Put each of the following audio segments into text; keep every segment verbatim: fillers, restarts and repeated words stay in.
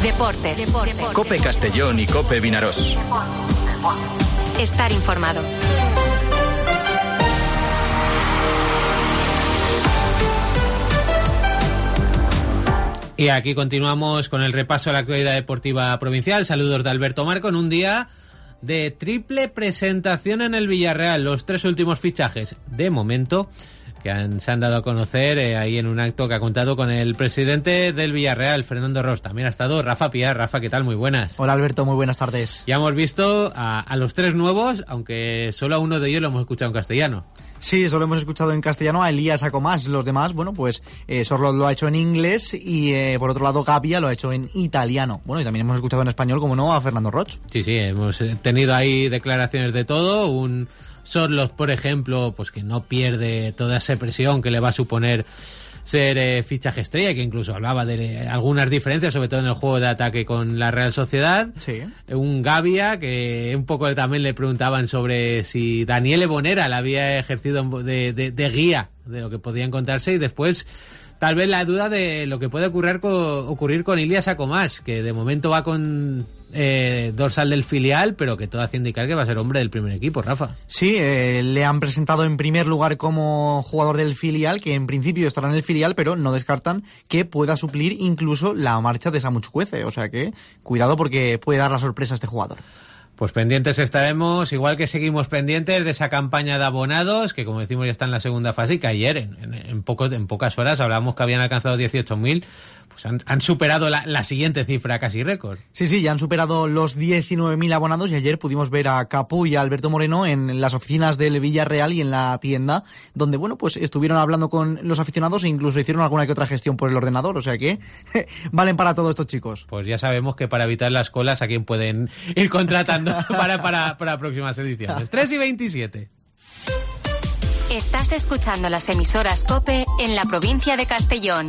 Deportes. Deportes. COPE Castellón y COPE Vinarós. Estar informado. Y aquí continuamos con el repaso a la actualidad deportiva provincial. Saludos de Alberto Marco en un día de triple presentación en el Villarreal. Los tres últimos fichajes, de momento, que han, se han dado a conocer eh, ahí en un acto que ha contado con el presidente del Villarreal, Fernando Ros. También ha estado Rafa Piar. Rafa, ¿qué tal? Muy buenas. Hola Alberto, muy buenas tardes. Ya hemos visto a, a los tres nuevos, aunque solo a uno de ellos lo hemos escuchado en castellano. Sí, solo hemos escuchado en castellano a Elías Acomás. Los demás, bueno, pues eh, Sorlot lo ha hecho en inglés y eh, por otro lado Gavia lo ha hecho en italiano. Bueno, y también hemos escuchado en español, como no, a Fernando Roch. Sí, sí, hemos tenido ahí declaraciones de todo. Un Sorlot, por ejemplo, pues que no pierde toda esa presión que le va a suponer ser eh, fichaje estrella, que incluso hablaba de eh, algunas diferencias, sobre todo en el juego de ataque con la Real Sociedad. Sí. Un Gavia, que un poco también le preguntaban sobre si Daniele Bonera la había ejercido de, de, de guía de lo que podía encontrarse, y después tal vez la duda de lo que puede ocurrir con, ocurrir con Elías Acomás, que de momento va con eh, dorsal del filial, pero que todo hace indicar que va a ser hombre del primer equipo, Rafa. Sí, eh, le han presentado en primer lugar como jugador del filial, que en principio estará en el filial, pero no descartan que pueda suplir incluso la marcha de Samu Chukwueze. O sea que cuidado, porque puede dar la sorpresa a este jugador. Pues pendientes estaremos, igual que seguimos pendientes de esa campaña de abonados, que como decimos ya está en la segunda fase, y que ayer, en, en, en, poco, en pocas horas, hablábamos que habían alcanzado dieciocho mil, pues han, han superado la, la siguiente cifra, casi récord. Sí, sí, ya han superado los diecinueve mil abonados, y ayer pudimos ver a Capu y a Alberto Moreno en las oficinas del Villarreal y en la tienda, donde, bueno, pues estuvieron hablando con los aficionados e incluso hicieron alguna que otra gestión por el ordenador, o sea que valen para todo estos chicos. Pues ya sabemos que para evitar las colas, ¿a quién pueden ir contratando para, para, para próximas ediciones? tres y veintisiete. Estás escuchando las emisoras COPE en la provincia de Castellón.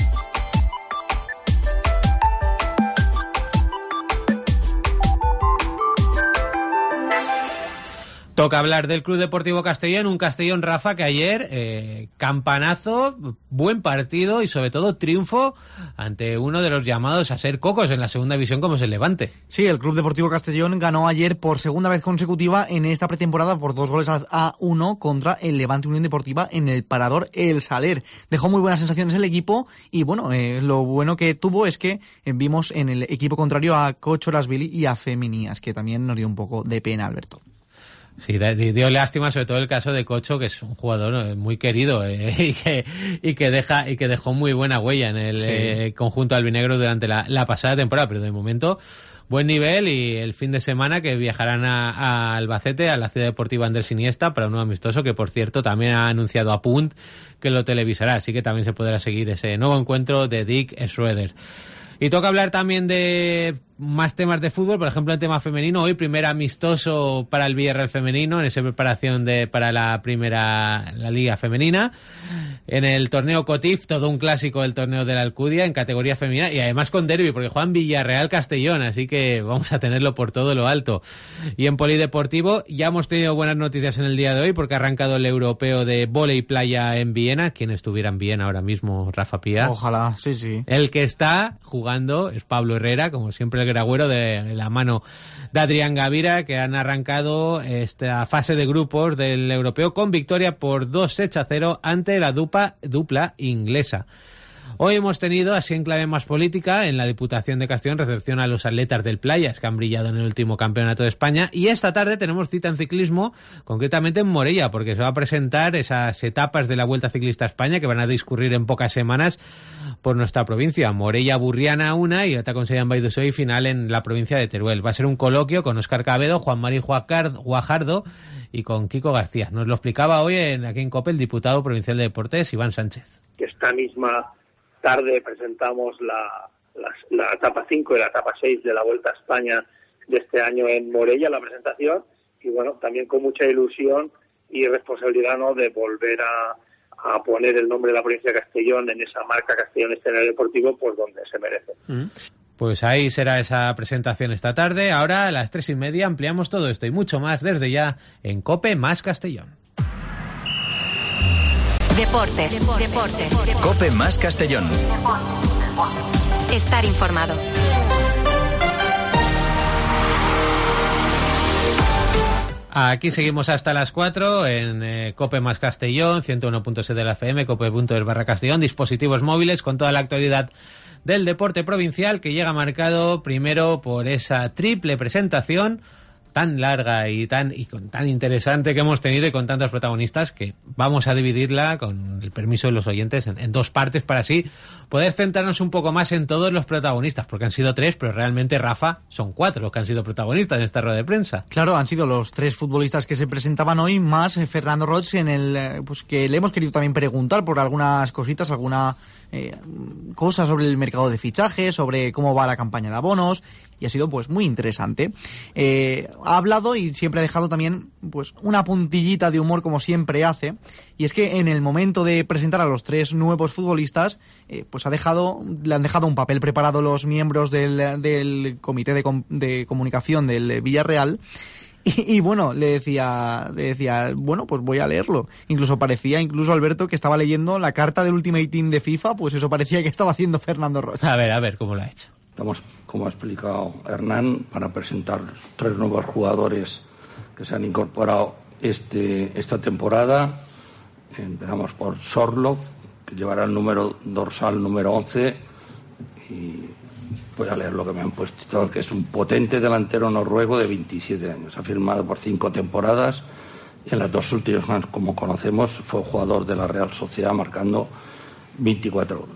Toca hablar del Club Deportivo Castellón, un Castellón, Rafa, que ayer, eh, campanazo, buen partido y sobre todo triunfo ante uno de los llamados a ser cocos en la segunda división como es el Levante. Sí, el Club Deportivo Castellón ganó ayer por segunda vez consecutiva en esta pretemporada por dos goles a uno contra el Levante Unión Deportiva en el Parador El Saler. Dejó muy buenas sensaciones el equipo y bueno, eh, lo bueno que tuvo es que eh, vimos en el equipo contrario a Cocho Lasvili y a Feminías, que también nos dio un poco de pena, Alberto. Sí, dio lástima sobre todo el caso de Cocho, que es un jugador muy querido eh, y, que, y que deja y que dejó muy buena huella en el sí. eh, conjunto albinegro durante la, la pasada temporada, pero de momento buen nivel, y el fin de semana que viajarán a, a Albacete, a la Ciudad Deportiva Andrés Iniesta, para un nuevo amistoso que, por cierto, también ha anunciado a Punt que lo televisará, así que también se podrá seguir ese nuevo encuentro de Dick Schroeder. Y toca hablar también de más temas de fútbol, por ejemplo, el tema femenino. Hoy primer amistoso para el Villarreal femenino en esa preparación de para la primera la liga femenina. En el torneo Cotif, todo un clásico del torneo de la Alcudia en categoría femenina, y además con derbi, porque juegan Villarreal Castellón, así que vamos a tenerlo por todo lo alto. Y en polideportivo ya hemos tenido buenas noticias en el día de hoy, porque ha arrancado el europeo de vóley playa en Viena. Quien estuviera en Viena ahora mismo, Rafa Pía. Ojalá, sí, sí. El que está jugando es Pablo Herrera, como siempre el gragüero de la mano de Adrián Gavira, que han arrancado esta fase de grupos del europeo con victoria por dos sets a cero ante la dupla, dupla inglesa. Hoy hemos tenido, así en clave más política, en la Diputación de Castellón, recepción a los atletas del Playas, que han brillado en el último campeonato de España, y esta tarde tenemos cita en ciclismo, concretamente en Morella, porque se va a presentar esas etapas de la Vuelta Ciclista a España que van a discurrir en pocas semanas por nuestra provincia. Morella Burriana una y otra con Seyán Baidusó y final en la provincia de Teruel. Va a ser un coloquio con Óscar Cabedo, Juan Mari Guajardo y con Kiko García. Nos lo explicaba hoy en, aquí en COPE el diputado provincial de Deportes, Iván Sánchez. Que esta misma tarde presentamos la, la, la etapa cinco y la etapa seis de la Vuelta a España de este año en Morella, la presentación, y bueno, también con mucha ilusión y responsabilidad, ¿no?, de volver a, a poner el nombre de la provincia de Castellón en esa marca Castellón Escenario Deportivo, pues donde se merece. Mm. Pues ahí será esa presentación esta tarde. Ahora a las tres y media ampliamos todo esto y mucho más desde ya en COPE más Castellón. Deportes, deportes, deportes. COPE más Castellón. Estar informado. Aquí seguimos hasta las cuatro en eh, Cope más Castellón, ciento uno punto seis de la F M, cope.es barra Castellón, dispositivos móviles con toda la actualidad del deporte provincial, que llega marcado primero por esa triple presentación tan larga y tan y con tan interesante que hemos tenido y con tantos protagonistas, que vamos a dividirla, con el permiso de los oyentes, en, en dos partes para así poder centrarnos un poco más en todos los protagonistas, porque han sido tres, pero realmente, Rafa, son cuatro los que han sido protagonistas en esta rueda de prensa. Claro, han sido los tres futbolistas que se presentaban hoy, más Fernando Roig, en el pues que le hemos querido también preguntar por algunas cositas, alguna eh, cosa sobre el mercado de fichajes, sobre cómo va la campaña de abonos, y ha sido pues muy interesante. Eh, ha hablado y siempre ha dejado también pues una puntillita de humor, como siempre hace, y es que en el momento de presentar a los tres nuevos futbolistas, eh, pues ha dejado, le han dejado un papel preparado los miembros del, del comité de, com, de comunicación del Villarreal. Y, y bueno, le decía, le decía, bueno, pues voy a leerlo. Incluso parecía, incluso Alberto, que estaba leyendo la carta del Ultimate Team de FIFA, pues eso parecía que estaba haciendo Fernando Roig. A ver, a ver, ¿cómo lo ha hecho? Estamos, como ha explicado Hernán, para presentar tres nuevos jugadores que se han incorporado este, esta temporada. Empezamos por Sorloth, que llevará el número dorsal número once, y voy a leer lo que me han puesto, que es un potente delantero noruego de veintisiete años. Ha firmado por cinco temporadas y en las dos últimas, como conocemos, fue jugador de la Real Sociedad, marcando veinticuatro goles.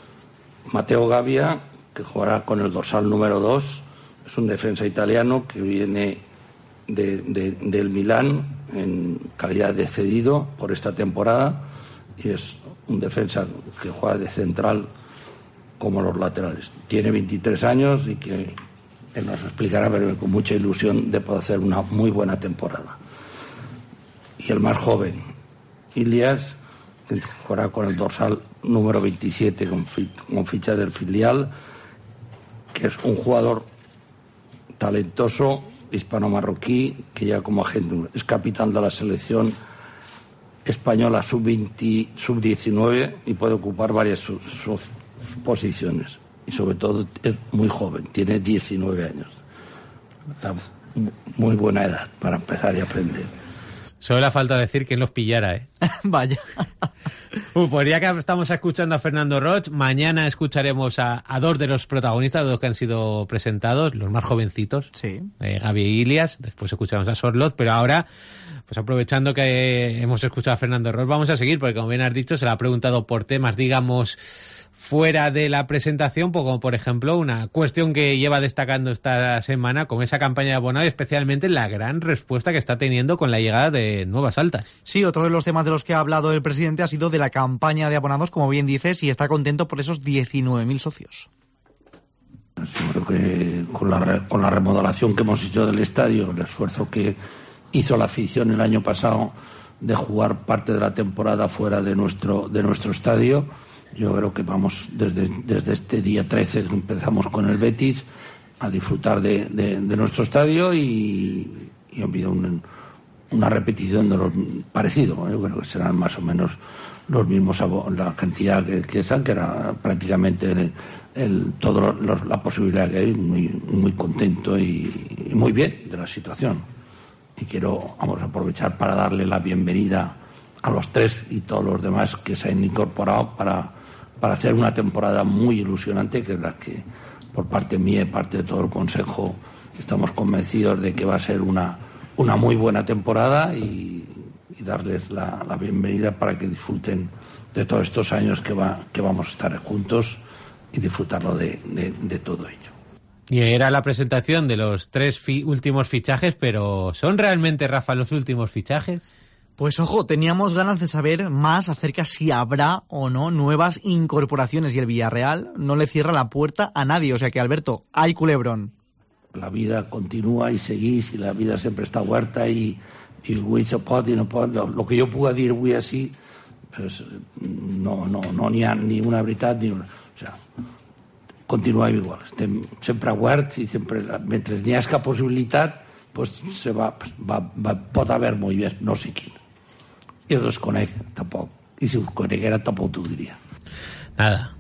Matteo Gavia, que jugará con el dorsal número dos, es un defensa italiano que viene de, de, del Milán en calidad de cedido por esta temporada, y es un defensa que juega de central como los laterales. Tiene veintitrés años y que él nos explicará, pero con mucha ilusión de poder hacer una muy buena temporada. Y el más joven, Ilias, que jugará con el dorsal número veintisiete con, fi- con ficha del filial, que es un jugador talentoso, hispano-marroquí, que ya como agente es capitán de la selección española sub veinte, sub diecinueve, y puede ocupar varias sus, sus posiciones. Y sobre todo es muy joven, tiene diecinueve años. Está muy buena edad para empezar y aprender. Solo le falta decir quién los pillara, ¿eh? Vaya. Uh, pues ya que estamos escuchando a Fernando Roig, mañana escucharemos a, a dos de los protagonistas, de los que han sido presentados, los más jovencitos, sí. eh, Gavi y Ilias. Después escuchamos a Sorloth, pero ahora, pues aprovechando que hemos escuchado a Fernando Roig, vamos a seguir, porque como bien has dicho, se le ha preguntado por temas, digamos, fuera de la presentación, como por ejemplo una cuestión que lleva destacando esta semana, con esa campaña de abonado, y especialmente la gran respuesta que está teniendo con la llegada de nuevas altas. Sí, otro de los temas de los que ha hablado el presidente ha sido de la campaña de abonados, como bien dices, y está contento por esos diecinueve mil socios. Sí, creo que con la, con la remodelación que hemos hecho del estadio, el esfuerzo que hizo la afición el año pasado de jugar parte de la temporada fuera de nuestro, de nuestro estadio, yo creo que vamos desde, desde este día trece que empezamos con el Betis a disfrutar de, de, de nuestro estadio, y, y ha habido un, una repetición de lo parecido. Yo creo que serán más o menos los mismos, la cantidad que, que esa, que era prácticamente el, el, todo lo, la posibilidad que hay. Muy, muy contento y, y muy bien de la situación. Y quiero vamos a aprovechar para darle la bienvenida a los tres y todos los demás que se han incorporado para, para hacer una temporada muy ilusionante, que es la que por parte mía y parte de todo el Consejo estamos convencidos de que va a ser una, una muy buena temporada, y, y darles la, la bienvenida para que disfruten de todos estos años que, va, que vamos a estar juntos y disfrutarlo de, de, de todo ello. Y era la presentación de los tres fi- últimos fichajes, pero ¿son realmente, Rafa, los últimos fichajes? Pues ojo, teníamos ganas de saber más acerca si habrá o no nuevas incorporaciones, y el Villarreal no le cierra la puerta a nadie. O sea que, Alberto, hay culebrón. La vida continúa y seguís, y la vida siempre está huerta, y, y avui se pot i no pot. Lo, lo que jo puc dir avui així, pues, no no no n'hi ha ni una veritat ni una. O sea, continuem igual. Estem sempre oberts, i sempre, mentre n'hi hagi cap possibilitat, pues se va, va, va, pot haver moviments, no sé quin. I els conec, tampoc. I si us coneguera, tampoc t'ho diria. Nada,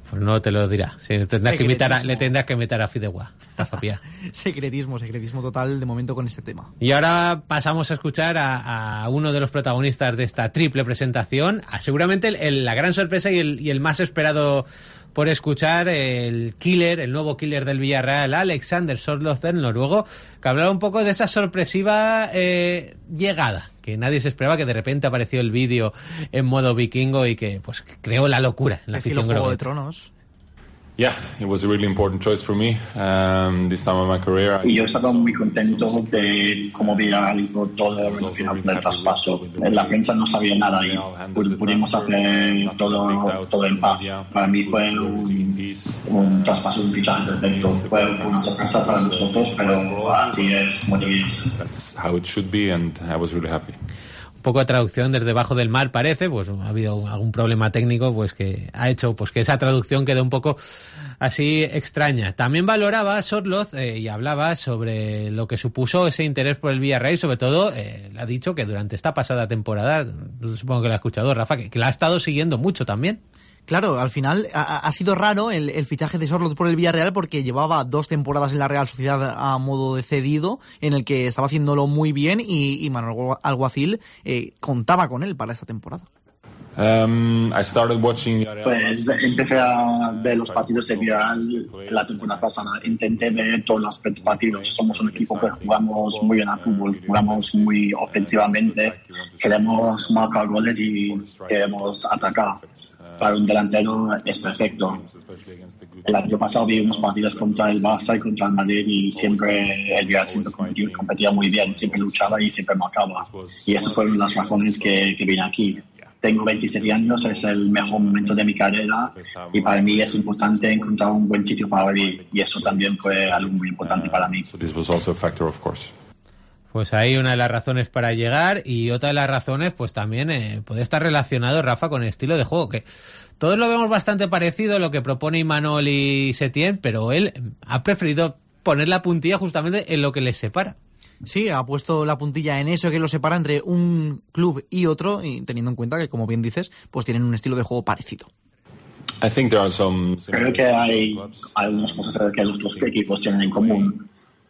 Pues no te lo dirá. Sí, tendrás que imitar a, le tendrás que imitar a Fideuá, Rafa Pia. Secretismo, secretismo total de momento con este tema. Y ahora pasamos a escuchar a, a uno de los protagonistas de esta triple presentación, a seguramente el, el, la gran sorpresa y el, y el más esperado por escuchar, el killer, el nuevo killer del Villarreal, Alexander Sørloth, el noruego, que hablaba un poco de esa sorpresiva eh, llegada, que nadie se esperaba, que de repente apareció el vídeo en modo vikingo y que pues creó la locura en la afición Juego grogueta. de Tronos. Yeah, it was a really important choice for me um, this time of my career. Y yo estaba muy contento de cómo Villarreal hizo todo el final del traspaso. La prensa no sabía nada y pudimos hacer todo, todo en paz. Para mí fue un, un traspaso, un fichaje perfecto. Fue una sorpresa para nosotros, pero así es como debía ser. That's how it should be and I was really happy. Poco de traducción desde debajo del mar parece, pues ha habido algún problema técnico pues que ha hecho pues que esa traducción quede un poco así extraña. También valoraba Sørloth eh, y hablaba sobre lo que supuso ese interés por el Villarreal y sobre todo eh, le ha dicho que durante esta pasada temporada, supongo que lo ha escuchado Rafa, que, que la ha estado siguiendo mucho también. Claro, al final ha, ha sido raro el, el fichaje de Sørloth por el Villarreal porque llevaba dos temporadas en la Real Sociedad a modo de cedido, en el que estaba haciéndolo muy bien y, y Manuel Alguacil eh, contaba con él para esta temporada. Um, I started watching pues empecé a ver los partidos de Villarreal la temporada pasada. Intenté ver todos los partidos. Somos un equipo que jugamos muy bien al fútbol, jugamos muy ofensivamente, queremos marcar goles y queremos atacar. Para un delantero es perfecto. El año pasado vi unos partidos contra el Barça y contra el Madrid y siempre el Villarreal siempre competía, competía muy bien, siempre luchaba y siempre marcaba. Y esas fueron las razones que, que vine aquí. Tengo veintisiete años, es el mejor momento de mi carrera y para mí es importante encontrar un buen sitio para vivir y eso también fue algo muy importante para mí. Pues ahí una de las razones para llegar y otra de las razones pues también eh, puede estar relacionado, Rafa, con el estilo de juego, que todos lo vemos bastante parecido a lo que propone Imanol y Setién, pero él ha preferido poner la puntilla justamente en lo que les separa. Sí, ha puesto la puntilla en eso que lo separa entre un club y otro, y teniendo en cuenta que, como bien dices, pues tienen un estilo de juego parecido. I think there are some... Creo que hay algunas cosas que los dos equipos tienen en común.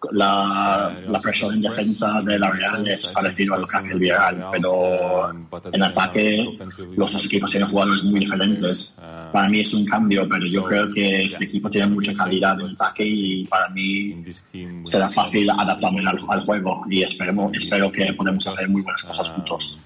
La, la presión en defensa de la Real es parecido a lo que hace el Villarreal, pero en ataque los dos equipos tienen jugadores muy diferentes. Para mí es un cambio, pero yo creo que este equipo tiene mucha calidad en ataque y para mí será fácil adaptarme al, al juego y esperemos, espero que podamos hacer muy buenas cosas juntos.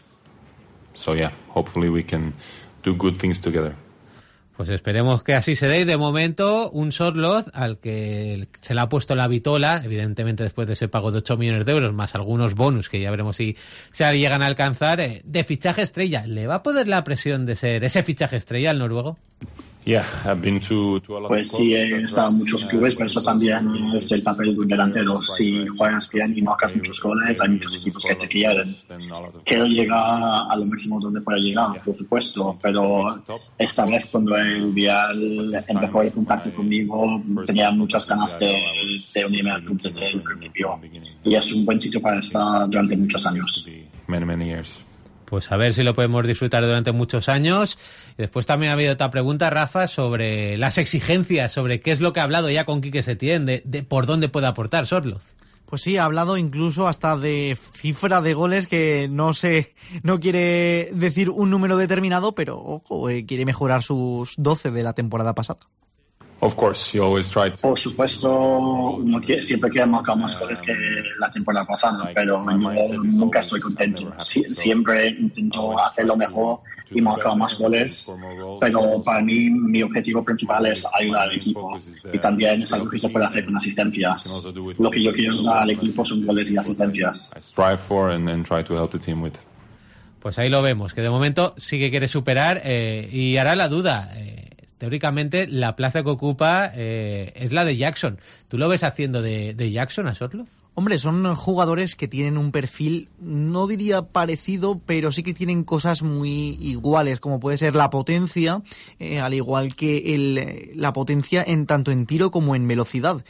So yeah, hopefully we can do good things together. Pues esperemos que así se dé. Y de momento, un Sørloth al que se le ha puesto la vitola, evidentemente después de ese pago de ocho millones de euros, más algunos bonus que ya veremos si se llegan a alcanzar, eh, de fichaje estrella. ¿Le va a poder la presión de ser ese fichaje estrella al noruego? Yeah, I've been to, to a lot pues sí, he estado en muchos clubes, pero eso también es el papel de un delantero. Si juegas bien y marcas muchos goles, hay muchos equipos que te quieren. Quiero llegar a lo máximo donde pueda llegar, por supuesto, pero esta vez cuando el Villarreal empezó el contacto conmigo, tenía muchas ganas de, de unirme al club desde el principio. Y es un buen sitio para estar durante muchos años. Many, many years. Pues a ver si lo podemos disfrutar durante muchos años. Y después también ha habido otra pregunta, Rafa, sobre las exigencias, sobre qué es lo que ha hablado ya con Quique Setién, de, de por dónde puede aportar Sørloth. Pues sí, ha hablado incluso hasta de cifra de goles que no sé, no quiere decir un número determinado, pero ojo, eh, quiere mejorar sus doce de la temporada pasada. Of course, you always try to... Por supuesto, uno quiere, siempre quiere marcar más goles que la temporada pasada, pero yo nunca estoy contento. Sie- siempre intento hacerlo mejor y marcar más goles, pero para mí mi objetivo principal es ayudar al equipo y también es algo que se puede hacer con asistencias. Lo que yo quiero dar al equipo son goles y asistencias. strive for and, and try to help the team with. Pues ahí lo vemos, que de momento sí que quiere superar eh, y hará la duda. Eh, teóricamente la plaza que ocupa eh, es la de Jackson. ¿Tú lo ves haciendo de, de Jackson a Sørloth? Hombre, son jugadores que tienen un perfil, no diría parecido, pero sí que tienen cosas muy iguales, como puede ser la potencia, eh, al igual que el, la potencia en tanto en tiro como en velocidad.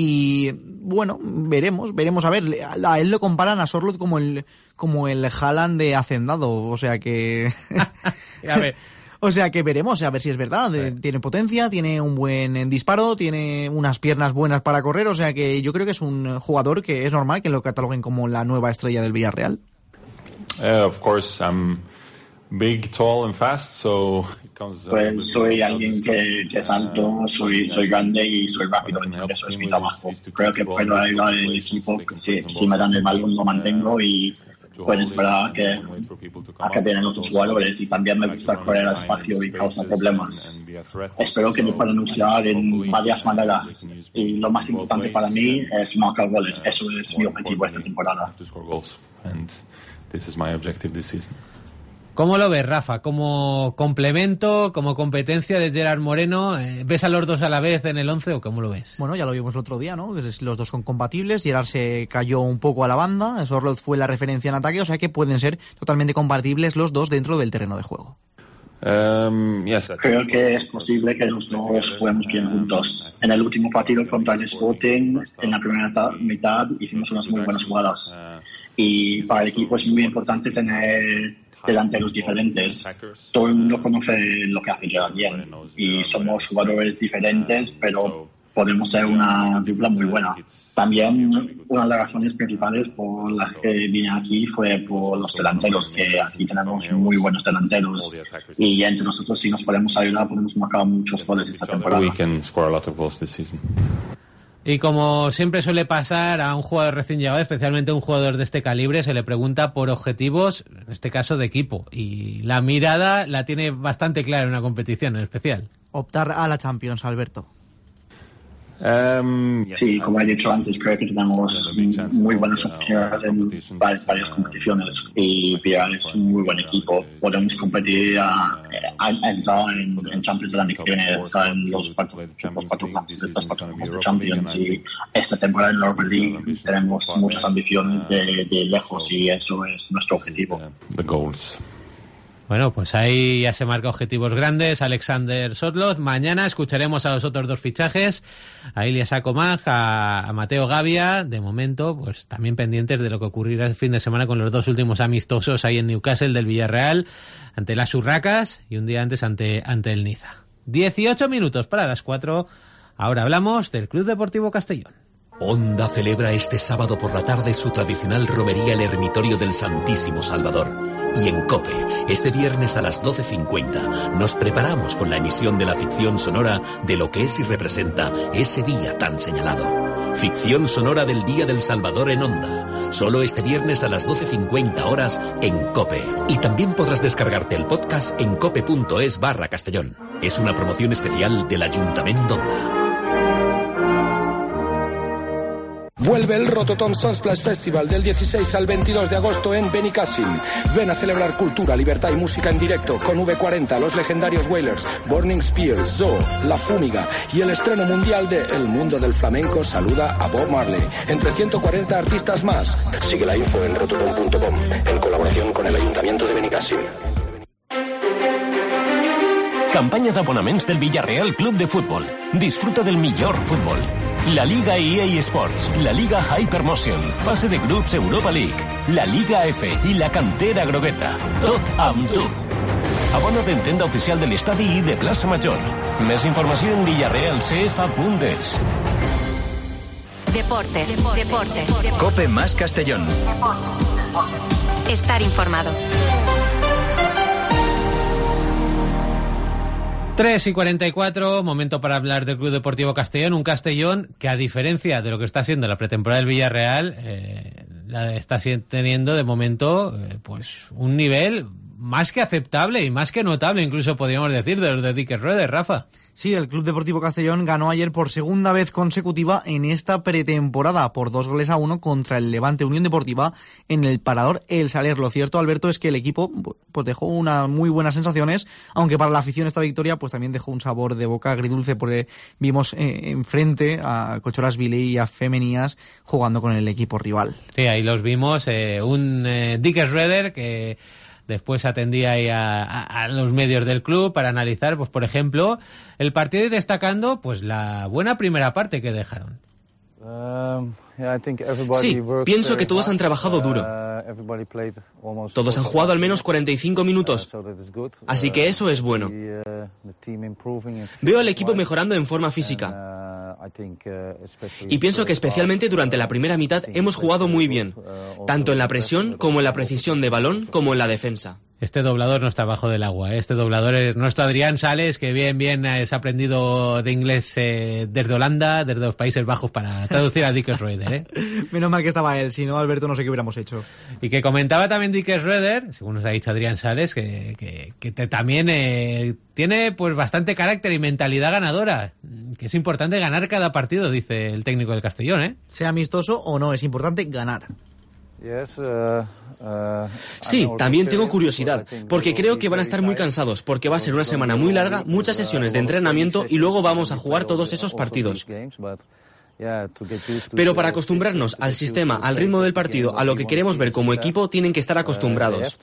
Y bueno, veremos, veremos a ver. A él lo comparan a Sørloth como el como el Haaland de Hacendado, o sea que... A ver... O sea que veremos a ver si es verdad. Sí. Tiene potencia, tiene un buen disparo, tiene unas piernas buenas para correr. O sea que yo creo que es un jugador que es normal que lo cataloguen como la nueva estrella del Villarreal. Uh, of course, I'm big, tall and fast, so it comes, uh, pues soy alguien que, que es alto, soy, soy grande y soy rápido, eso es mi trabajo. Creo que puedo ayudar al equipo, que si, si me dan el balón lo mantengo y pueden esperar a que, a que vienen otros jugadores, y también me gusta correr al espacio y causar problemas. Espero que me puedan usar en varias maneras, y lo más importante para mí es marcar goles. Eso es mi objetivo esta temporada. ¿Cómo lo ves, Rafa? ¿Como complemento, como competencia de Gerard Moreno? ¿Ves a los dos a la vez en el once o cómo lo ves? Bueno, ya lo vimos el otro día, ¿no? Los dos son compatibles. Gerard se cayó un poco a la banda. Sorloth fue la referencia en ataque, o sea que pueden ser totalmente compatibles los dos dentro del terreno de juego. Um, yes. Creo que es posible que los dos juguemos bien juntos. En el último partido contra el Sporting, en la primera mitad, hicimos unas muy buenas jugadas. Y para el equipo es muy importante tener delanteros diferentes. Todo el mundo conoce lo que hace Gerard bien y somos jugadores diferentes, pero podemos ser una dupla muy buena. También una de las razones principales por las que vine aquí fue por los delanteros, que aquí tenemos muy buenos delanteros y entre nosotros, si nos podemos ayudar, podemos marcar muchos goles esta temporada. Y como siempre suele pasar a un jugador recién llegado, especialmente a un jugador de este calibre, se le pregunta por objetivos, en este caso de equipo. Y la mirada la tiene bastante clara en una competición en especial. Optar a la Champions, Alberto. Um, sí, como he dicho antes, creo que tenemos muy buenas oportunidades en varias competiciones y Villarreal es un muy buen equipo. Podemos competir a, a, a entrar en, en Champions el año que viene, estar en los cuatro campos de Champions, y esta temporada en la Europa League tenemos muchas ambiciones de, de lejos y eso es nuestro objetivo. Bueno, pues ahí ya se marca objetivos grandes. Alexander Sorloth. Mañana escucharemos a los otros dos fichajes, a Ilya Sakomag, a, a Mateo Gavia. De momento, pues también pendientes de lo que ocurrirá el fin de semana con los dos últimos amistosos ahí en Newcastle del Villarreal, ante las Urracas y un día antes ante, ante el Niza. dieciocho minutos para las cuatro. Ahora hablamos del Club Deportivo Castellón. Onda celebra este sábado por la tarde su tradicional romería el Ermitorio del Santísimo Salvador. Y en COPE, este viernes a las doce cincuenta, nos preparamos con la emisión de la ficción sonora de lo que es y representa ese día tan señalado. Ficción sonora del Día del Salvador en Onda. Solo este viernes a las doce cincuenta horas en COPE. Y también podrás descargarte el podcast en cope.es barra Castellón. Es una promoción especial del Ayuntamiento de Onda. Vuelve el Rototom Sunsplash Festival del dieciséis al veintidós de agosto en Benicàssim. Ven a celebrar cultura, libertad y música en directo con V cuarenta, los legendarios Wailers, Burning Spears, Zoo, La Fúmiga y el estreno mundial de El Mundo del Flamenco saluda a Bob Marley, entre ciento cuarenta artistas más. Sigue la info en rototom punto com en colaboración con el Ayuntamiento de Benicàssim. Campanya d'abonaments del Villarreal Club de Futbol. Disfruta del millor futbol. La Liga E A Sports, la Liga Hypermotion, fase de grups Europa League, la Liga F i la cantera grogueta. Tot amb tu. Abona't en tenda oficial de l'estadi i de Plaça Major. Més informació en villarreal c f punt es. Deportes, deportes, deportes. COPE más Castellón. Estar informado. tres y cuarenta y cuatro, momento para hablar del Club Deportivo Castellón, un Castellón que, a diferencia de lo que está siendo la pretemporada del Villarreal, eh, la está teniendo de momento eh, pues un nivel más que aceptable y más que notable, incluso podríamos decir, de los de Dick Schroeder, Rafa. Sí, el Club Deportivo Castellón ganó ayer por segunda vez consecutiva en esta pretemporada por dos goles a uno contra el Levante Unión Deportiva en el Parador El Saler. Lo cierto, Alberto, es que el equipo pues dejó unas muy buenas sensaciones, aunque para la afición esta victoria pues también dejó un sabor de boca agridulce, porque vimos eh, enfrente a Cochoras Viley y a Femenías jugando con el equipo rival. Sí, ahí los vimos, eh, un eh, Dick Schroeder que después atendía ahí a, a, a los medios del club para analizar, pues por ejemplo, el partido, y destacando pues la buena primera parte que dejaron. Sí, pienso que todos han trabajado duro. Todos han jugado al menos cuarenta y cinco minutos. Así que eso es bueno. Veo al equipo mejorando en forma física. Y pienso que especialmente durante la primera mitad hemos jugado muy bien, tanto en la presión como en la precisión de balón como en la defensa. Este doblador no está bajo del agua, ¿eh? Este doblador es nuestro Adrián Sales, que bien, bien has aprendido de inglés eh, desde Holanda, desde los Países Bajos, para traducir a Dick Schroeder, ¿eh? Menos mal que estaba él, si no, Alberto, no sé qué hubiéramos hecho. Y que comentaba también Dick Schroeder, según nos ha dicho Adrián Sales, que, que, que te, también eh, tiene pues bastante carácter y mentalidad ganadora, que es importante ganar cada partido, dice el técnico del Castellón, ¿eh? Sea amistoso o no, es importante ganar. Sí, también tengo curiosidad, porque creo que van a estar muy cansados, porque va a ser una semana muy larga, muchas sesiones de entrenamiento y luego vamos a jugar todos esos partidos. Pero para acostumbrarnos al sistema, al ritmo del partido, a lo que queremos ver como equipo, tienen que estar acostumbrados.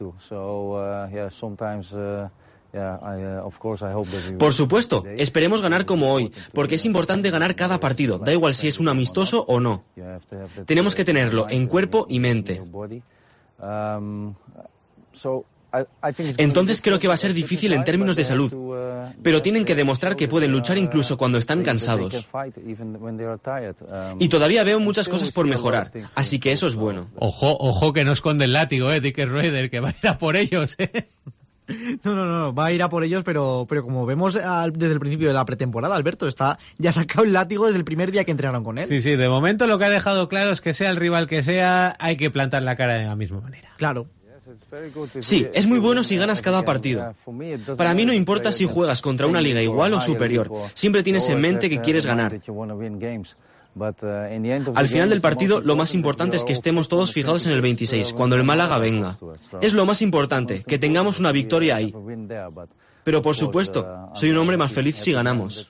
Por supuesto, esperemos ganar como hoy, porque es importante ganar cada partido, da igual si es un amistoso o no. Tenemos que tenerlo en cuerpo y mente. Entonces creo que va a ser difícil en términos de salud, pero tienen que demostrar que pueden luchar incluso cuando están cansados. Y todavía veo muchas cosas por mejorar, así que eso es bueno. Ojo, ojo que no esconde el látigo, eh, Dick Schroeder, que va a ir a por ellos, eh. No, no, no, va a ir a por ellos, pero, pero como vemos al, desde el principio de la pretemporada, Alberto está ya ha sacado el látigo desde el primer día que entrenaron con él. Sí, sí, de momento lo que ha dejado claro es que sea el rival que sea, hay que plantar la cara de la misma manera. Claro. Sí, es muy bueno si ganas cada partido. Para mí no importa si juegas contra una liga igual o superior, siempre tienes en mente que quieres ganar. Al final del partido, lo más importante es que estemos todos fijados en el veintiséis, cuando el Málaga venga. Es lo más importante, que tengamos una victoria ahí. Pero por supuesto, soy un hombre más feliz si ganamos.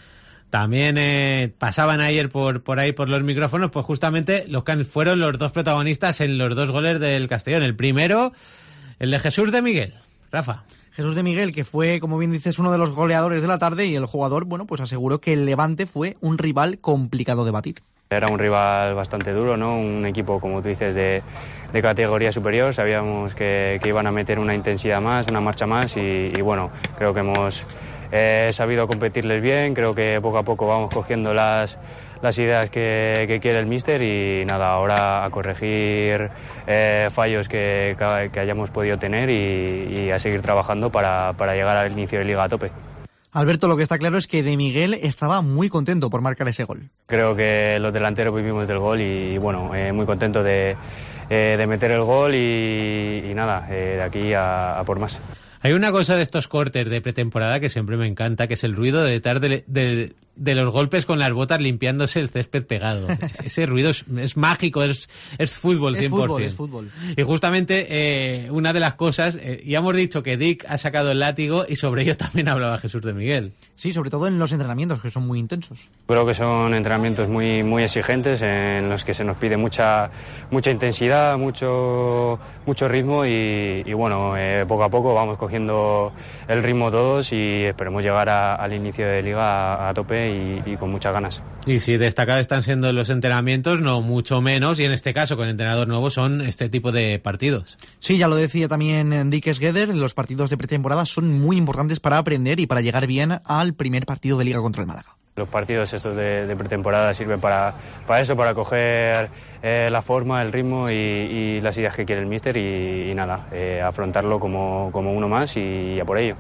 También eh, pasaban ayer por, por ahí por los micrófonos, pues justamente los que fueron los dos protagonistas en los dos goles del Castellón. El primero, el de Jesús de Miguel. Rafa. Jesús de Miguel, que fue, como bien dices, uno de los goleadores de la tarde, y el jugador, bueno, pues aseguró que el Levante fue un rival complicado de batir. Era un rival bastante duro, ¿no? Un equipo, como tú dices, de, de categoría superior. Sabíamos que, que iban a meter una intensidad más, una marcha más, y, y bueno, creo que hemos eh, sabido competirles bien. Creo que poco a poco vamos cogiendo las... las ideas que, que quiere el míster, y nada, ahora a corregir eh, fallos que, que hayamos podido tener y, y a seguir trabajando para, para llegar al inicio de liga a tope. Alberto, lo que está claro es que De Miguel estaba muy contento por marcar ese gol. Creo que los delanteros vivimos del gol y bueno, eh, muy contento de, eh, de meter el gol y, y nada, eh, de aquí a, a por más. Hay una cosa de estos cortes de pretemporada que siempre me encanta, que es el ruido de detrás de, de, de los golpes con las botas limpiándose el césped pegado. Ese ruido es, es mágico, es, es fútbol, cien por ciento. Es fútbol, es fútbol. Y justamente eh, una de las cosas, eh, ya hemos dicho que Dick ha sacado el látigo y sobre ello también hablaba Jesús de Miguel. Sí, sobre todo en los entrenamientos, que son muy intensos. Creo que son entrenamientos muy, muy exigentes, en los que se nos pide mucha, mucha intensidad, mucho, mucho ritmo y, y bueno, eh, poco a poco vamos cogiendo el ritmo todos y esperemos llegar a, al inicio de liga a, a tope y, y con muchas ganas. Y si destacados están siendo los entrenamientos, no mucho menos, y en este caso con entrenador nuevo son este tipo de partidos. Sí, ya lo decía también Dick Schroeder, los partidos de pretemporada son muy importantes para aprender y para llegar bien al primer partido de liga contra el Málaga. Los partidos estos de, de pretemporada sirven para, para eso, para coger eh, la forma, el ritmo y, y las ideas que quiere el míster y, y nada, eh, afrontarlo como, como uno más y a por ello.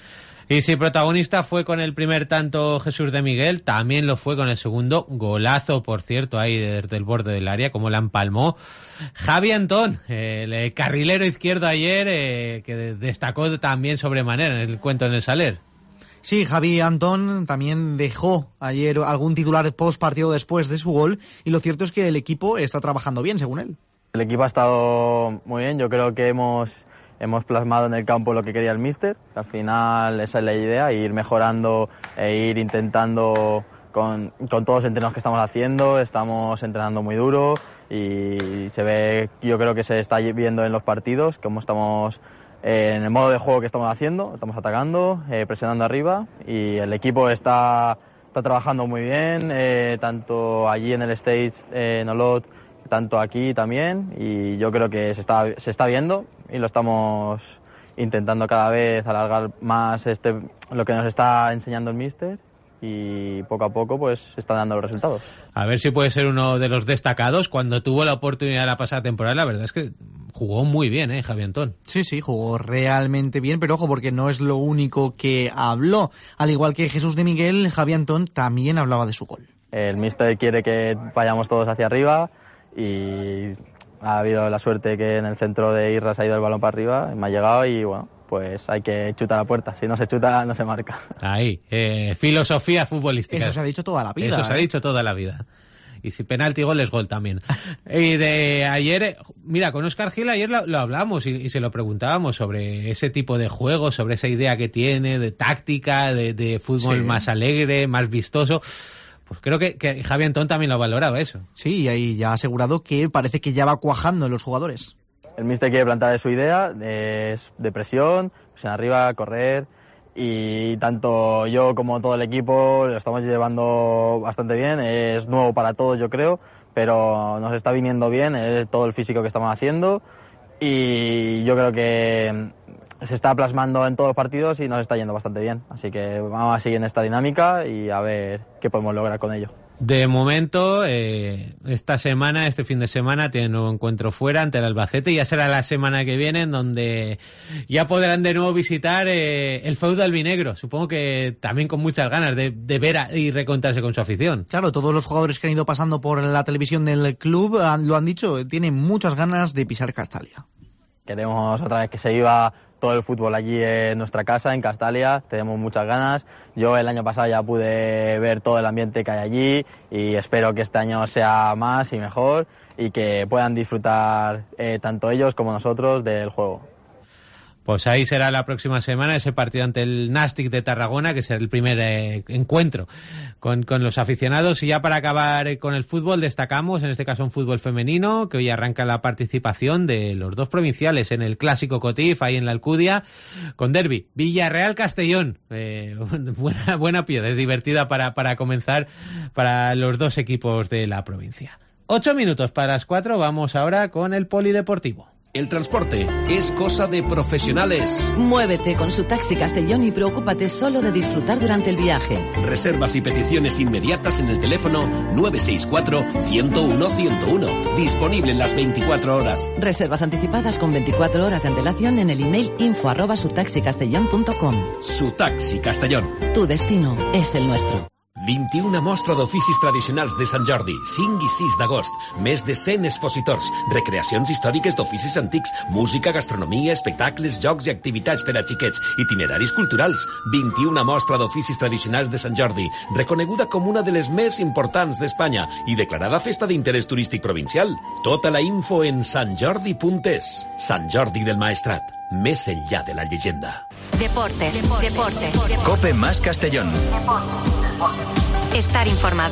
Y si protagonista fue con el primer tanto Jesús de Miguel, también lo fue con el segundo, golazo, por cierto, ahí desde el borde del área, como la empalmó Javi Antón, el carrilero izquierdo ayer, eh, que destacó también sobremanera en el cuento en el Saler. Sí, Javi Antón también dejó ayer algún titular post partido después de su gol, y lo cierto es que el equipo está trabajando bien, según él. El equipo ha estado muy bien, yo creo que hemos, hemos plasmado en el campo lo que quería el míster. Al final esa es la idea, ir mejorando e ir intentando con, con todos los entrenos que estamos haciendo. Estamos entrenando muy duro y se ve, yo creo que se está viendo en los partidos cómo estamos en el modo de juego que estamos haciendo. Estamos atacando, eh, presionando arriba, y el equipo está está trabajando muy bien, eh, tanto allí en el stage, eh, en Olot, tanto aquí también, y yo creo que se está, se está viendo y lo estamos intentando cada vez alargar más este, lo que nos está enseñando el míster, y poco a poco pues se están dando los resultados. A ver si puede ser uno de los destacados. Cuando tuvo la oportunidad la pasada temporada, la verdad es que jugó muy bien, ¿eh, Javi Antón? Sí, sí, jugó realmente bien, pero ojo, porque no es lo único que habló. Al igual que Jesús de Miguel, Javi Antón también hablaba de su gol. El míster quiere que vayamos todos hacia arriba y ha habido la suerte que en el centro de Irras ha ido el balón para arriba, me ha llegado y bueno, pues hay que chutar a puerta. Si no se chuta, no se marca. Ahí, eh, filosofía futbolística. Eso se ha dicho toda la vida. Eso se ¿eh? ha dicho toda la vida. Y si penalti, gol es gol también. Y de ayer, mira, con Óscar Gil ayer lo, lo hablamos y, y se lo preguntábamos sobre ese tipo de juego, sobre esa idea que tiene de táctica, de, de fútbol sí. más alegre, más vistoso. Pues creo que, que Javi Antón también lo ha valorado eso. Sí, y ahí ya ha asegurado que parece que ya va cuajando en los jugadores. El míster quiere plantar su idea, es de presión, presión arriba, correr, y tanto yo como todo el equipo lo estamos llevando bastante bien. Es nuevo para todos, yo creo, pero nos está viniendo bien, es todo el físico que estamos haciendo, y yo creo que se está plasmando en todos los partidos y nos está yendo bastante bien. Así que vamos a seguir en esta dinámica y a ver qué podemos lograr con ello. De momento, eh, esta semana, este fin de semana, tienen un nuevo encuentro fuera ante el Albacete, y ya será la semana que viene en donde ya podrán de nuevo visitar eh, el feudo albinegro. Supongo que también con muchas ganas de, de ver a, y recontarse con su afición. Claro, todos los jugadores que han ido pasando por la televisión del club han, lo han dicho, tienen muchas ganas de pisar Castalia. Queremos otra vez que se viva todo el fútbol allí en nuestra casa, en Castalia. Tenemos muchas ganas. Yo el año pasado ya pude ver todo el ambiente que hay allí y espero que este año sea más y mejor y que puedan disfrutar eh, tanto ellos como nosotros del juego. Pues ahí será la próxima semana ese partido ante el Nàstic de Tarragona, que será el primer eh, encuentro con, con los aficionados. Y ya para acabar eh, con el fútbol, destacamos en este caso un fútbol femenino, que hoy arranca la participación de los dos provinciales en el Clásico Cotif, ahí en la Alcudia, con derbi Villarreal-Castellón. Eh, buena, buena piedra, divertida para, para comenzar para los dos equipos de la provincia. Ocho minutos para las cuatro, vamos ahora con el polideportivo. El transporte es cosa de profesionales. Muévete con su Taxi Castellón y preocúpate solo de disfrutar durante el viaje. Reservas y peticiones inmediatas en el teléfono nueve seis cuatro, ciento uno, ciento uno. Disponible en las veinticuatro horas. Reservas anticipadas con veinticuatro horas de antelación en el email info arroba sutaxicastellón punto com. Su Taxi Castellón. Tu destino es el nuestro. vint-i-una mostra d'oficis tradicionals de Sant Jordi, cinc i sis d'agost, més de cent expositors, recreacions històriques d'oficis antics, música, gastronomia, espectacles, jocs i activitats per a xiquets, itineraris culturals. vint-i-una mostra d'oficis tradicionals de Sant Jordi, reconeguda com una de les més importants d'Espanya i declarada festa d'interès turístic provincial. Tota la info en sant jordi punt es. Sant Jordi del Maestrat, més enllà de la llegenda. Deportes, deportes, deportes. Cope más Castellón. Estar informado.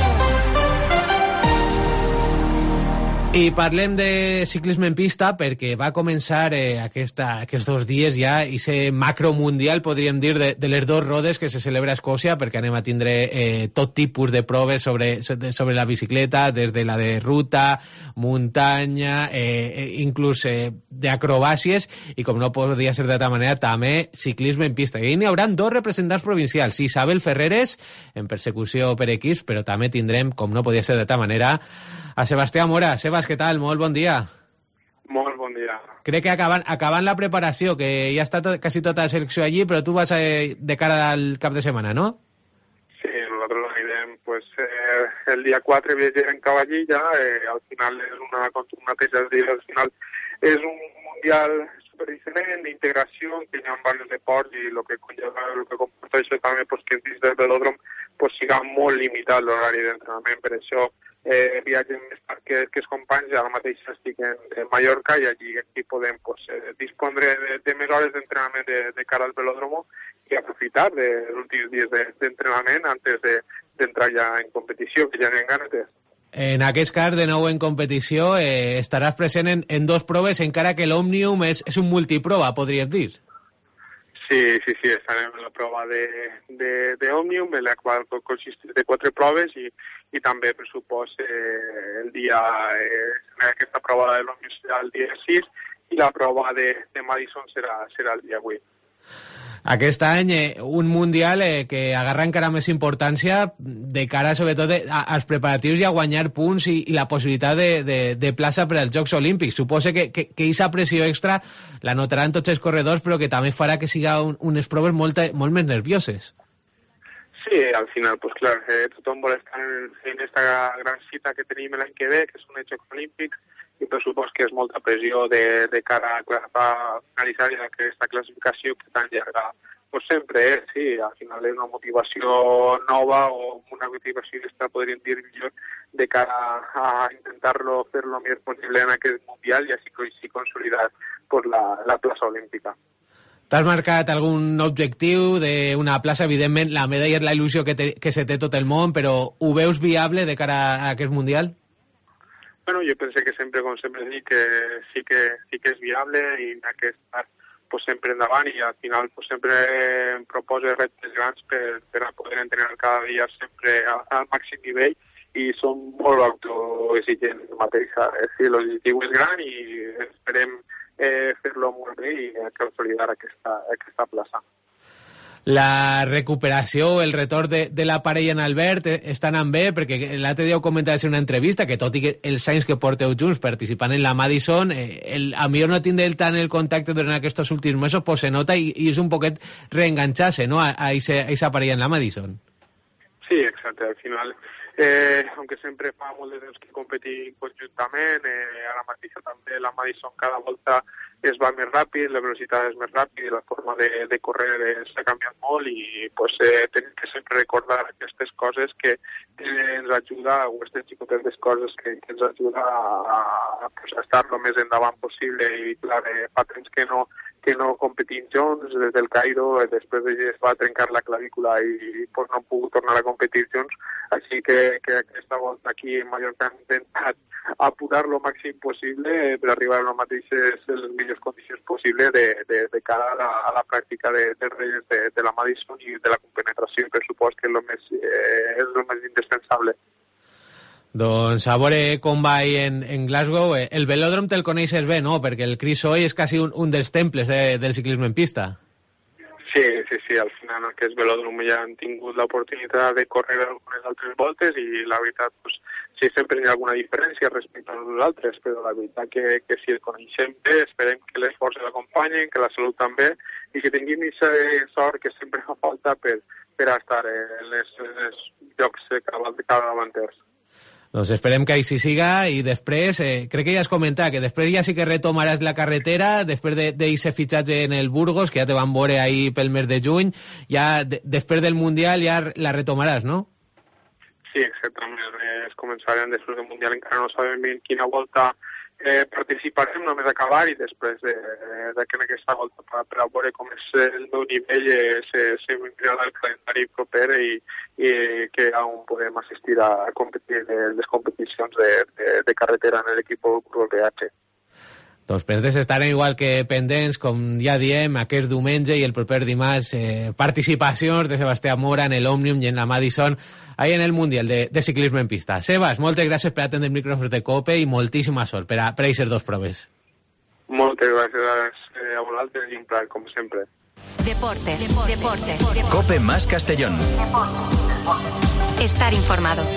I parlem de ciclisme en pista perquè va començar eh, aquesta, aquests dos dies ja i ser macromundial, podríem dir, de, de les dues rodes que se celebra a Escòcia, perquè anem a tindre eh, tot tipus de proves sobre, sobre la bicicleta, des de la de ruta, muntanya, eh, inclús eh, d'acrobàcies, i com no podria ser d'altra manera, també ciclisme en pista. I n'hi haurà dos representants provincials, Isabel Ferreres, en persecució per equips, però també tindrem, com no podia ser d'altra manera, a Sebastià Mora. Sebas, què tal? Molt bon dia. Molt bon dia. Crec que acabant, acabant la preparació, que ja està tot, quasi tota la selecció allí, però tu vas eh, de cara al cap de setmana, no? Sí, nosaltres anirem pues, eh, el dia quatre viatjarem cap allí ja, eh, al final és una, una tesa de dir, al final és un mundial superdiferent d'integració, que hi ha diversos deports i el que conlleva, el que comporta això també pues, que dins del velòdrom pues, siga molt limitat l'horari d'entrenament, per això eh, viatgen més tard que, que els companys, ara mateix estic en, en Mallorca i allí aquí podem pues, eh, dispondre de, de més hores d'entrenament de, de cara al velòdromo i aprofitar dels últims dies de, d'entrenament antes de, d'entrar ja en competició, que ja n'hi ha ganes de. En aquest cas, de nou en competició, eh, estaràs present en, en dos proves, encara que l'Òmnium és, és un multiprova, podries dir. Sí, sí, sí, estarem en la prova de, de, de Òmnium, en la qual consisteix de quatre proves i, i també, per supost, eh, el dia, eh, en aquesta prova de l'Òmnium serà el dia sis i la prova de, de Madison serà, serà el dia vuit. Aquest any eh, un Mundial eh, que agarra encara més importància de cara, sobretot, de, a, als preparatius i a guanyar punts i, i la possibilitat de, de, de plaça per als Jocs Olímpics. Suposo que que, que aquesta pressió extra la notaran tots els corredors, però que també farà que siga un, unes proves molt, molt més nervioses. Sí, al final, pues clar, eh, tothom vol estar en, en esta gran cita que tenim l'any que ve, que són els Jocs Olímpics, i per supost que és molta pressió de, de cara a, a finalitzar aquesta classificació que tan llarga. Pues sempre, eh, sí, al final és una motivació nova o una motivació extra, podríem dir millor, de cara a intentar-lo fer lo més possible en aquest Mundial i així, així consolidar pues, la, la plaça olímpica. T'has marcat algun objectiu d'una plaça? Evidentment, la medalla és la il·lusió que, te, que se té tot el món, però ho veus viable de cara a aquest Mundial? Bueno, jo penso que sempre, com sempre dic, que sí que, sí que és viable i ha que estar pues, sempre endavant i al final pues, sempre em proposa reptes grans per, per a poder entrenar cada dia sempre al, al màxim nivell i som molt autoexigents mateixa. Eh? Sí, l'objectiu és gran i esperem eh, fer-lo molt bé i consolidar aquesta, aquesta plaça. La recuperació, el retorn de, de la parella en Albert eh, està anant bé, perquè l'altre dia ho comentaves en una entrevista, que tot i que els anys que porteu junts participant en la Madison, eh, el, a millor no tindre tant el contacte durant aquests últims mesos, pues se nota i, i és un poquet reenganxar-se, no?, a, a esa parella en la Madison. Sí, exacte, al final, eh, aunque sempre fa molt de temps que competir conjuntament, eh, ara mateix també la Madison cada volta es va més ràpid, la velocitat és més ràpida, la forma de, de córrer s'ha canviat molt i pues, eh, tenim que sempre recordar aquestes coses que ens ajuda, o aquestes xicotetes coses que, que ens ajuda a, a, pues, a estar el més endavant possible i clar, eh, fa temps que no, que no competim junts des del Cairo, eh, després de es va trencar la clavícula i pues, no hem pogut tornar a competir junts, així que, que aquesta volta aquí en Mallorca hem intentat apurar lo màxim possible eh, per arribar a les mateixes les millors condicions possibles de, de, de cara a la, a la pràctica de, de Reyes de, de la Madison i de la compenetració, per supost que és el més, eh, és el més indispensable. Doncs a veure com va en, en Glasgow. El velòdrom te'l coneixes bé, no? Perquè el Chris Hoy és quasi un, un dels temples eh, del ciclisme en pista. Sí, sí, sí, al final aquest velòdrom ja han tingut l'oportunitat de córrer algunes altres voltes i la veritat, pues, sí, sempre hi ha alguna diferència respecte a nosaltres, però la veritat que, que si el coneixem bé, esperem que l'esforç l'acompanyen, que la salut també, i que tinguin aquesta sort que sempre fa falta per, per estar en les, en els llocs capdavanters. Doncs esperem que així siga i després, eh, crec que ja has comentat que després ja sí que retomaràs la carretera, després d'aquest de, fitxatge en el Burgos, que ja te van veure ahí pel mes de juny, ja de, després del Mundial ja la retomaràs, no? Sí, exactament. Es començarem després del Mundial, encara no sabem ben quina volta eh, participarem, només acabar i després de, de que en aquesta volta per, per a veure com és el meu nivell eh, se, se m'enviarà el calendari proper i, i que on podem assistir a, a competir en les competicions de, de, de carretera en l'equip Burgos B H. Doncs pendents estarem igual que pendents, com ja diem, aquest diumenge i el proper dimarts, eh, participacions de Sebastià Mora en l'Òmnium i en la Madison, ahí en el Mundial de, de ciclisme en pista. Sebas, moltes gràcies per atendre el micròfon de COPE i moltíssima sort per a, per a aquestes dues proves. Moltes gràcies a vosaltres i un plaer, com sempre. Deportes, deportes, deportes. COPE más Castellón. Estar informado.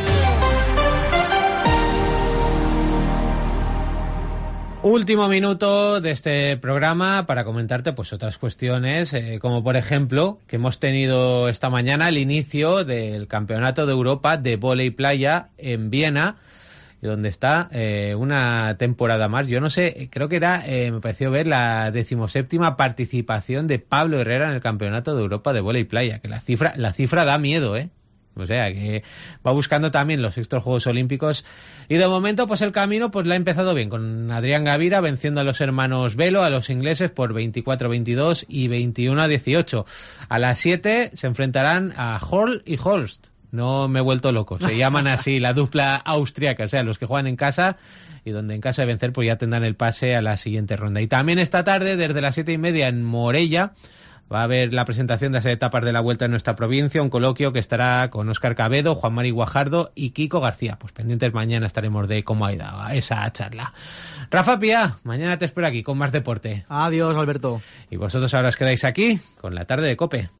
Último minuto de este programa para comentarte pues otras cuestiones, eh, como por ejemplo que hemos tenido esta mañana el inicio del Campeonato de Europa de Vóley Playa en Viena, donde está eh, una temporada más. Yo no sé, creo que era, eh, me pareció ver la decimoséptima participación de Pablo Herrera en el Campeonato de Europa de Vóley Playa, que la cifra, la cifra da miedo, ¿eh? O sea, que va buscando también los sextos Juegos Olímpicos. Y de momento, pues el camino pues la ha empezado bien, con Adrián Gavira venciendo a los hermanos Velo, a los ingleses, por veinticuatro a veintidós y veintiuno a dieciocho. A las siete se enfrentarán a Hall y Holst. No me he vuelto loco, se llaman así, la dupla austriaca, o sea, los que juegan en casa y donde en caso de vencer, pues ya tendrán el pase a la siguiente ronda. Y también esta tarde, desde las siete y media en Morella, va a haber la presentación de esas etapas de la Vuelta en nuestra provincia, un coloquio que estará con Óscar Cabedo, Juan Mari Guajardo y Kiko García. Pues pendientes, mañana estaremos de cómo ha ido esa charla. Rafa Pía, mañana te espero aquí con más deporte. Adiós, Alberto. Y vosotros ahora os quedáis aquí con la tarde de COPE.